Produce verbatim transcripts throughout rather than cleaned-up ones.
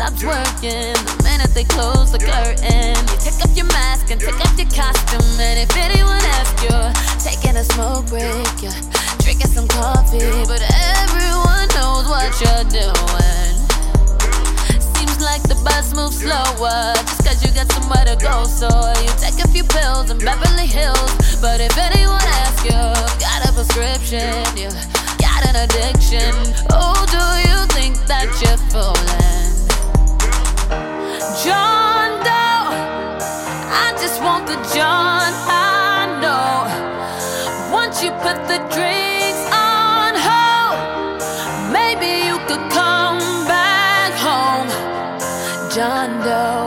stops working the minute they close the curtain. You take off your mask and take off your costume, and if anyone asks you, taking a smoke break, you're drinking some coffee, but everyone knows what you're doing. Seems like the bus moves slower just cause you got somewhere to go, so you take a few pills in Beverly Hills. But if anyone asks you, got a prescription, you got an addiction, who do you think that you're fooling? John Doe, I just want the John I know. Once you put the drinks on hold, maybe you could come back home. John Doe.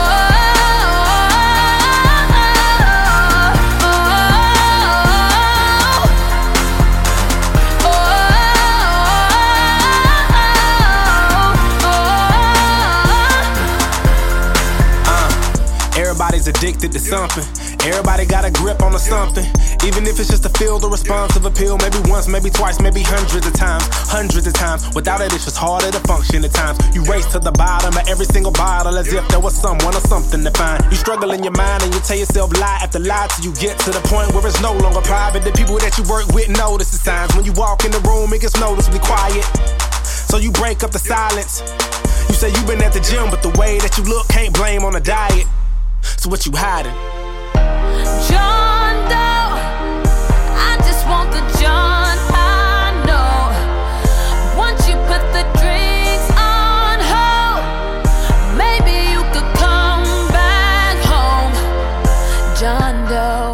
Everybody's addicted to something. Everybody got a grip on a something. Even if it's just a field or responsive appeal. Maybe once, maybe twice, maybe hundreds of times. Hundreds of times. Without it, it's just harder to function at times. You race to the bottom of every single bottle as if there was someone or something to find. You struggle in your mind and you tell yourself lie after lie till you get to the point where it's no longer private. The people that you work with notice the signs. When you walk in the room, it gets noticeably quiet. So you break up the silence. You say you've been at the gym, but the way that you look can't blame on a diet. So what you hiding? John Doe, I just want the John I know. Once you put the drinks on hold, maybe you could come back home. John Doe.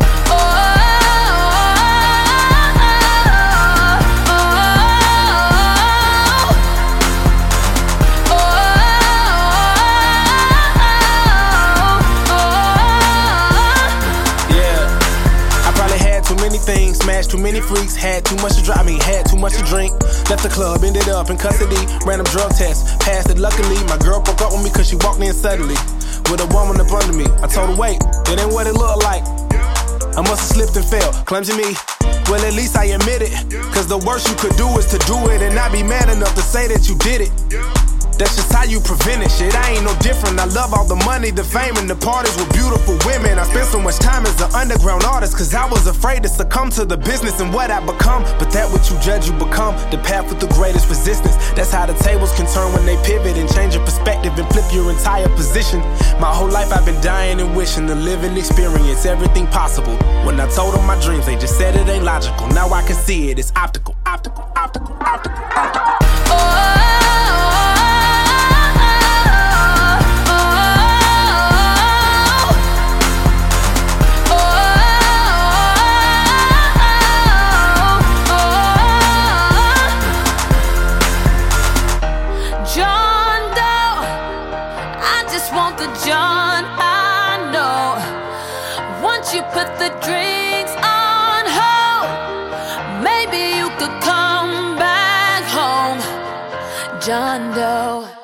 Things, smashed too many freaks, had too much to drive, I mean, had too much to drink. Left the club, ended up in custody, random drug test, passed it luckily. My girl broke up with me cause she walked in suddenly with a woman up under me. I told her, wait, it ain't what it looked like. I must have slipped and fell, clumsy me. Well, at least I admit it, cause the worst you could do is to do it and not be man enough to say that you did it. That's just how you prevent it, shit, I ain't no different. I love all the money, the fame, and the parties with beautiful women. I spent so much time as an underground artist cause I was afraid to succumb to the business and what I become. But that what you judge you become, the path with the greatest resistance. That's how the tables can turn when they pivot and change your perspective and flip your entire position. My whole life I've been dying and wishing to live and experience everything possible. When I told them my dreams, they just said it ain't logical. Now I can see it, it's optical, optical, optical, optical, optical. Oh. Want the John I know. Once you put the drinks on hold, maybe you could come back home. John Doe.